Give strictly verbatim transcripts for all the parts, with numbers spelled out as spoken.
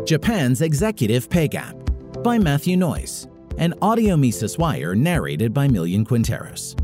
Japan's Executive Pay Gap by Matthew Noyes, and Audio Mises Wire narrated by Millian Quinteros.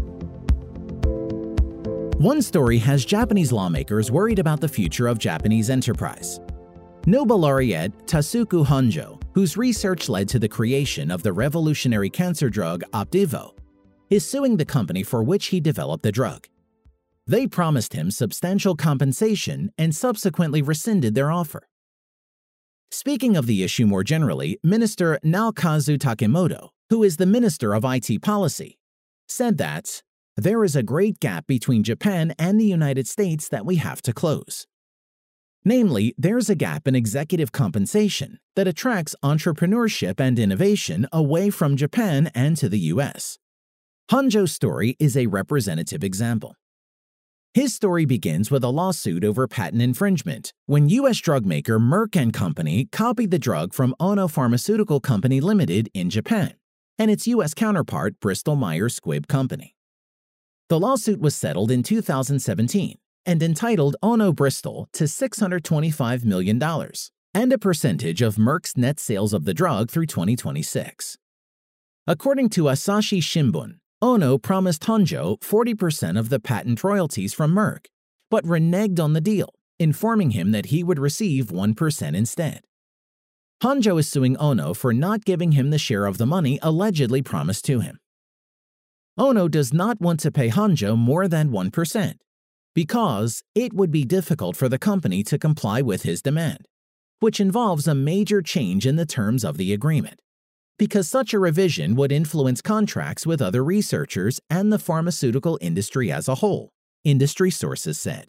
One story has Japanese lawmakers worried about the future of Japanese enterprise. Nobel laureate Tasuku Honjo, whose research led to the creation of the revolutionary cancer drug Opdivo, is suing the company for which he developed the drug. They promised him substantial compensation and subsequently rescinded their offer. Speaking of the issue more generally, Minister Naokazu Takemoto, who is the Minister of I T Policy, said that there is a great gap between Japan and the United States that we have to close. Namely, there's a gap in executive compensation that attracts entrepreneurship and innovation away from Japan and to the U S. Honjo's story is a representative example. His story begins with a lawsuit over patent infringement when U S drug maker Merck and Company copied the drug from Ono Pharmaceutical Company Limited in Japan and its U S counterpart Bristol Myers Squibb Company. The lawsuit was settled in two thousand seventeen and entitled Ono Bristol to six hundred twenty-five million dollars and a percentage of Merck's net sales of the drug through twenty twenty-six. According to Asahi Shimbun, Ono promised Honjo forty percent of the patent royalties from Merck, but reneged on the deal, informing him that he would receive one percent instead. Honjo is suing Ono for not giving him the share of the money allegedly promised to him. Ono does not want to pay Honjo more than one percent because it would be difficult for the company to comply with his demand, which involves a major change in the terms of the agreement, because such a revision would influence contracts with other researchers and the pharmaceutical industry as a whole, industry sources said.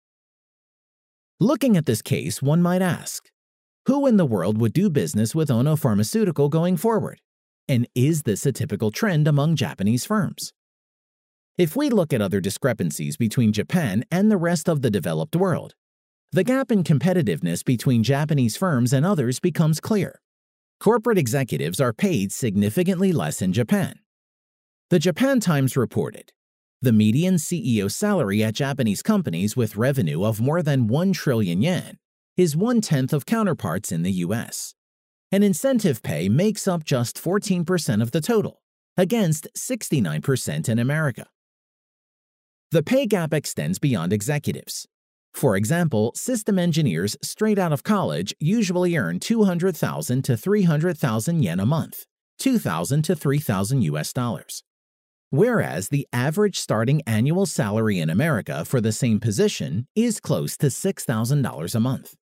Looking at this case, one might ask, who in the world would do business with Ono Pharmaceutical going forward? And is this a typical trend among Japanese firms? If we look at other discrepancies between Japan and the rest of the developed world, the gap in competitiveness between Japanese firms and others becomes clear. Corporate executives are paid significantly less in Japan. The Japan Times reported, the median C E O salary at Japanese companies with revenue of more than one trillion yen is one-tenth of counterparts in the U S, and incentive pay makes up just fourteen percent of the total, against sixty-nine percent in America. The pay gap extends beyond executives. For example, system engineers straight out of college usually earn two hundred thousand to three hundred thousand yen a month, two thousand to three thousand U S dollars. Whereas the average starting annual salary in America for the same position is close to six thousand dollars a month.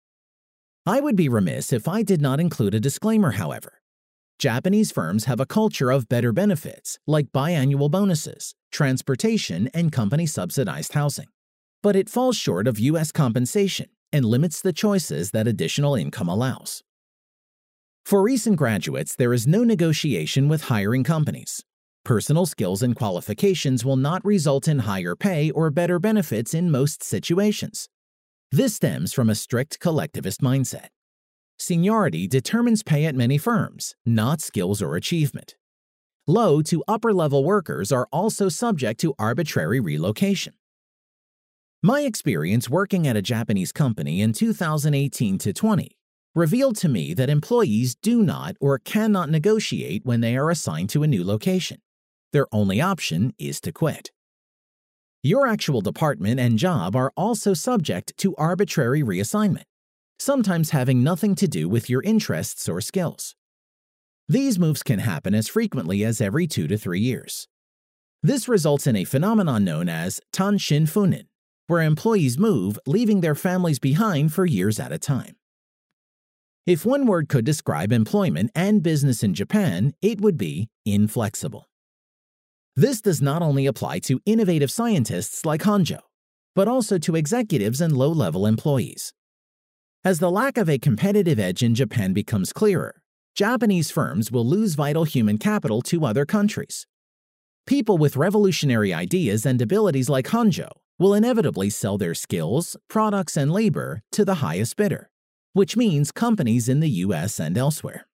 I would be remiss if I did not include a disclaimer, however. Japanese firms have a culture of better benefits like biannual bonuses, transportation, and company-subsidized housing. But it falls short of U S compensation and limits the choices that additional income allows. For recent graduates, there is no negotiation with hiring companies. Personal skills and qualifications will not result in higher pay or better benefits in most situations. This stems from a strict collectivist mindset. Seniority determines pay at many firms, not skills or achievement. Low to upper-level workers are also subject to arbitrary relocation. My experience working at a Japanese company in two thousand eighteen to twenty revealed to me that employees do not or cannot negotiate when they are assigned to a new location. Their only option is to quit. Your actual department and job are also subject to arbitrary reassignment, sometimes having nothing to do with your interests or skills. These moves can happen as frequently as every two to three years. This results in a phenomenon known as Tanshin Funin, where employees move, leaving their families behind for years at a time. If one word could describe employment and business in Japan, it would be inflexible. This does not only apply to innovative scientists like Honjo, but also to executives and low-level employees. As the lack of a competitive edge in Japan becomes clearer, Japanese firms will lose vital human capital to other countries. People with revolutionary ideas and abilities like Honjo will inevitably sell their skills, products, and labor to the highest bidder, which means companies in the U S and elsewhere.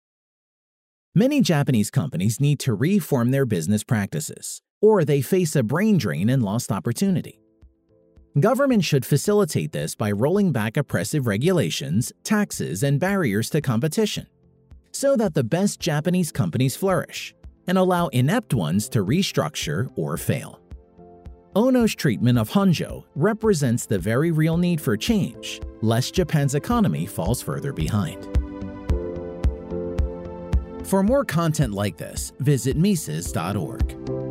Many Japanese companies need to reform their business practices, or they face a brain drain and lost opportunity. Government should facilitate this by rolling back oppressive regulations, taxes, and barriers to competition, so that the best Japanese companies flourish and allow inept ones to restructure or fail. Ono's treatment of Honjo represents the very real need for change, lest Japan's economy falls further behind. For more content like this, visit Mises dot org.